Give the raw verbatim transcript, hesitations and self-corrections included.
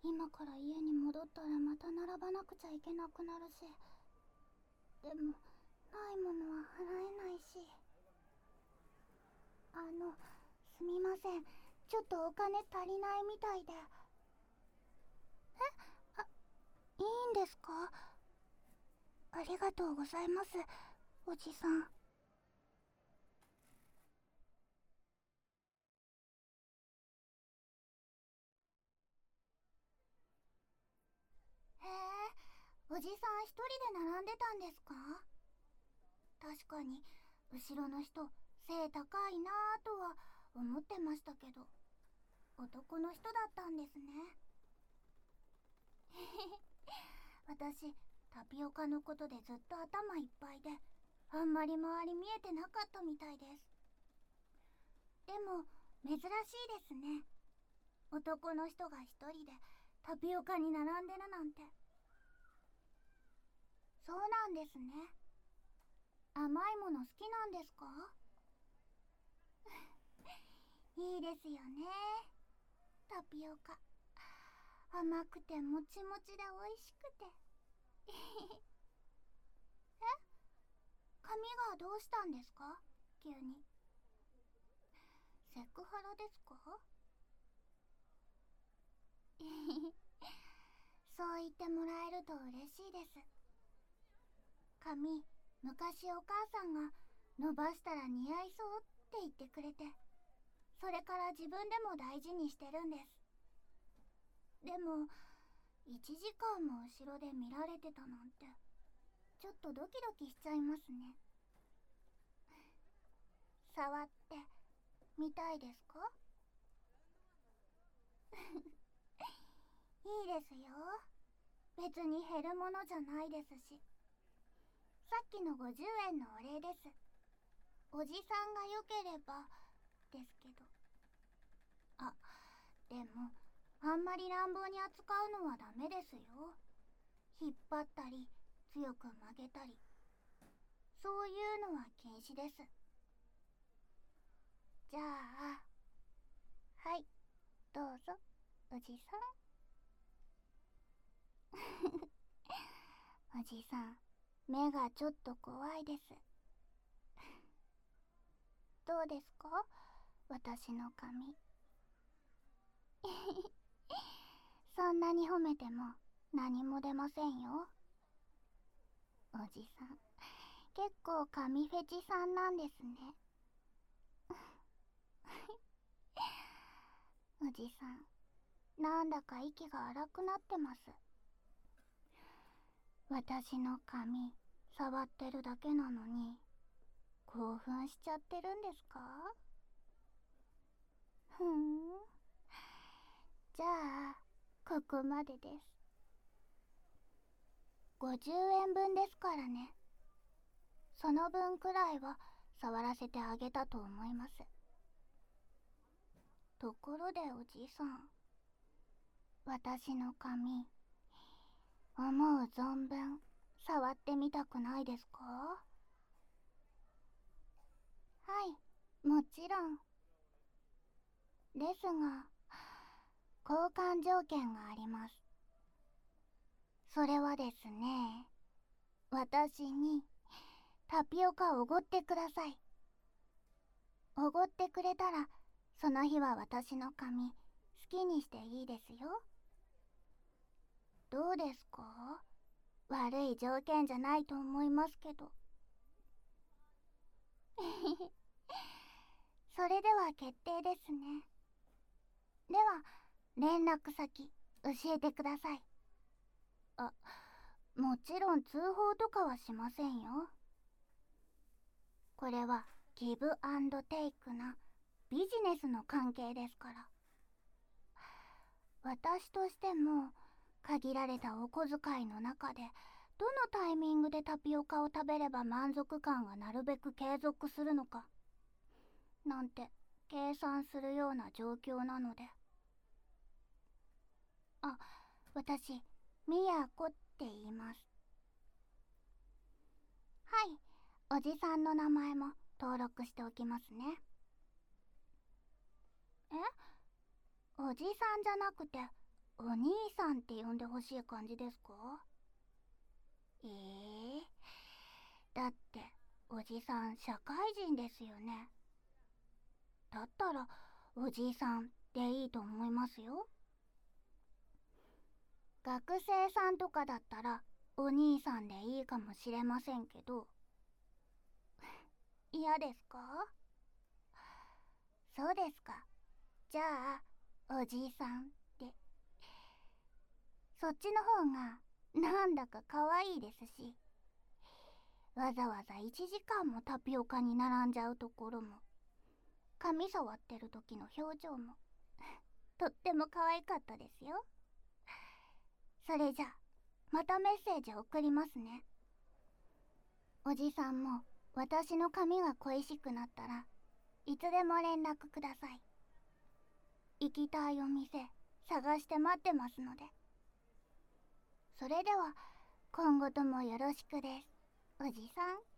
今から家に戻ったらまた並ばなくちゃいけなくなるし、でもないものは払えないし。あの、すみません、ちょっとお金足りないみたいで。え、あ、いいんですか？ありがとうございます、おじさん。へえ、おじさん一人で並んでたんですか？確かに後ろの人背高いなぁとは思ってましたけど、男の人だったんですね。私、タピオカのことでずっと頭いっぱいで、あんまり周り見えてなかったみたいです。でも珍しいですね、男の人が一人でタピオカに並んでるなんて。そうなんですね。甘いもの好きなんですか？いいですよね、タピオカ。甘くてもちもちで美味しくて。え、髪がどうしたんですか、急に。セクハラですか？そう言ってもらえると嬉しいです。髪、昔お母さんが伸ばしたら似合いそうって言ってくれて、それから自分でも大事にしてるんです。でもいちじかんも後ろで見られてたなんて、ちょっとドキドキしちゃいますね。触ってみたいですか？いいですよ、別に減るものじゃないですし。さっきのごじゅうえんのお礼です。おじさんが良ければですけど。あ、でもあんまり乱暴に扱うのはダメですよ。引っ張ったり強く曲げたり、そういうのは禁止です。じゃあ、はい、どうぞ、おじさん。おじさん、目がちょっと怖いです。どうですか、私の髪。そんなに褒めても何も出ませんよ。おじさん、結構髪フェチさんなんですね。おじさん、なんだか息が荒くなってます。私の髪触ってるだけなのに興奮しちゃってるんですか？ふーん、じゃあここまでです。ごじゅうえんぶんですからね。その分くらいは触らせてあげたと思います。ところでおじさん、私の髪思う存分触ってみたくないですか？はい、もちろんですが、交換条件があります。それはですね、私にタピオカをおごってください。おごってくれたら、その日は私の髪好きにしていいですよ。どうですか？悪い条件じゃないと思いますけど。それでは決定ですね。では連絡先教えてください。あ、もちろん通報とかはしませんよ。これはギブアンドテイクなビジネスの関係ですから。私としても限られたお小遣いの中で、どのタイミングでタピオカを食べれば満足感がなるべく継続するのかなんて計算するような状況なので。あ、私みやこって言います。はい、おじさんの名前も登録しておきますね。え、おじさんじゃなくてお兄さんって呼んでほしい感じですか？ええー、だっておじさん社会人ですよね。だったらおじいさんでいいと思いますよ。学生さんとかだったらお兄さんでいいかもしれませんけど。嫌ですか？そうですか。じゃあおじいさんで。そっちの方がなんだか可愛いですし、わざわざいちじかんもタピオカに並んじゃうところも、髪触ってる時の表情もとっても可愛かったですよ。それじゃまたメッセージ送りますね。おじさんも私の髪が恋しくなったらいつでも連絡ください。行きたいお店探して待ってますので。それでは今後ともよろしくです、おじさん。